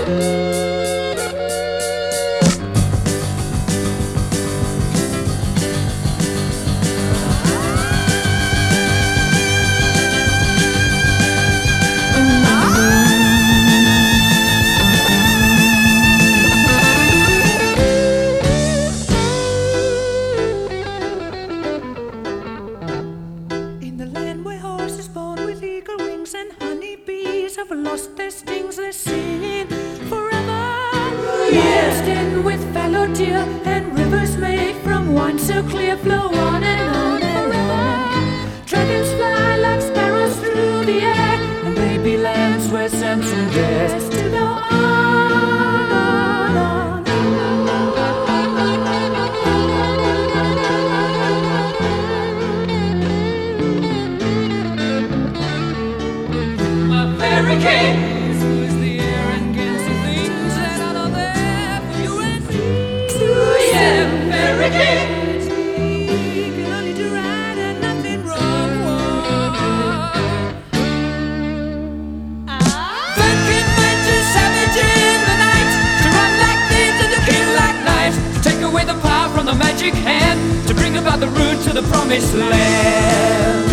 Have lost their stings, they're singing forever. Years in with fallow deer, and rivers made from wine so clear flow on and on forever. Dragons fly like sparrows through the air, and baby lands where Samson dares to go on. Hurricanes squeeze the air and gets the things that are not there for you and me. Yeah, hurricanes. You can only do right and nothing wrong. Thinking men to savage in the night, to run like thieves and to kill like knives, to take away the power from the magic hand, to bring about the road to the promised land.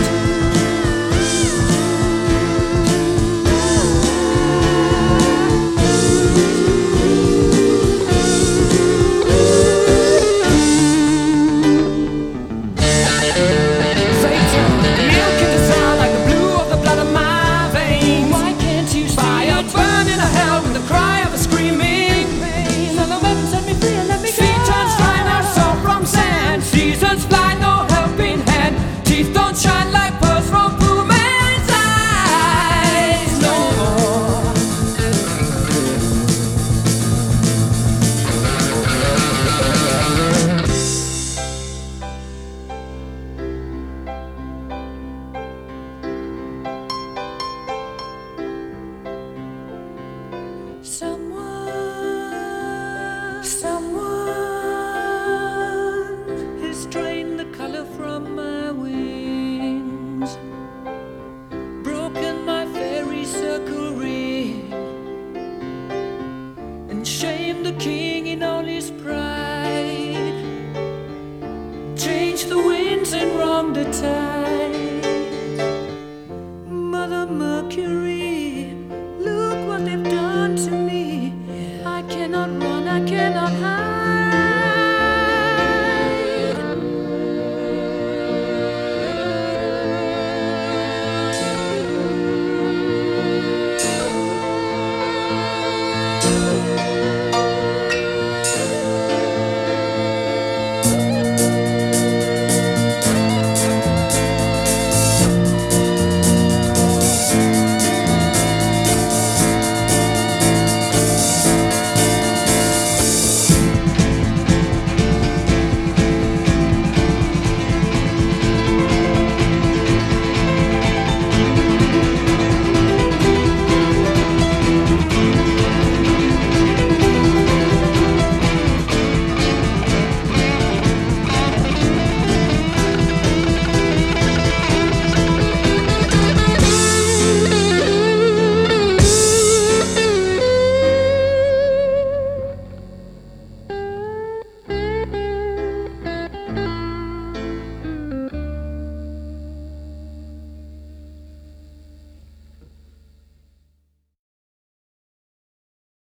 Someone has drained the color from my wings, broken my fairy circle ring, and shamed the king in all his pride, changed the winds and wronged the tide. Mother Mercury